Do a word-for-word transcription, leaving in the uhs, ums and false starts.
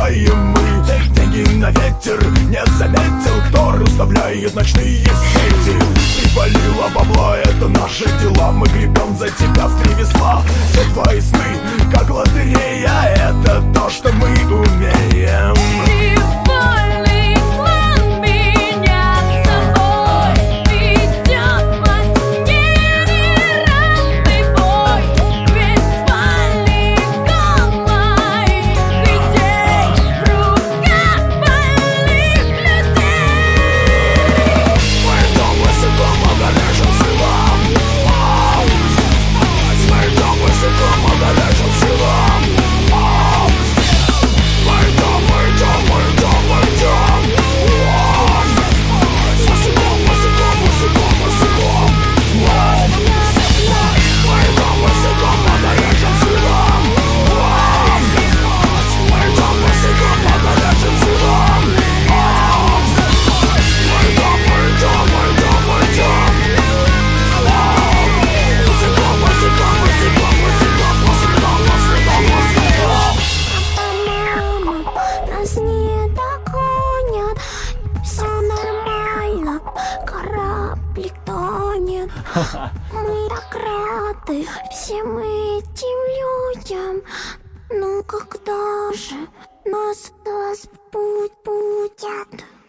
делаем мы. Деньги на ветер, не заметил, кто расставляет ночные сети. Привалило бабла, это наши дела, мы гребем за тебя в три весла. Все твои сны, как лотерея, это то, что мы умеем. Кораблик тонет. Мы так рады всем этим людям. Ну когда же нас разбудят?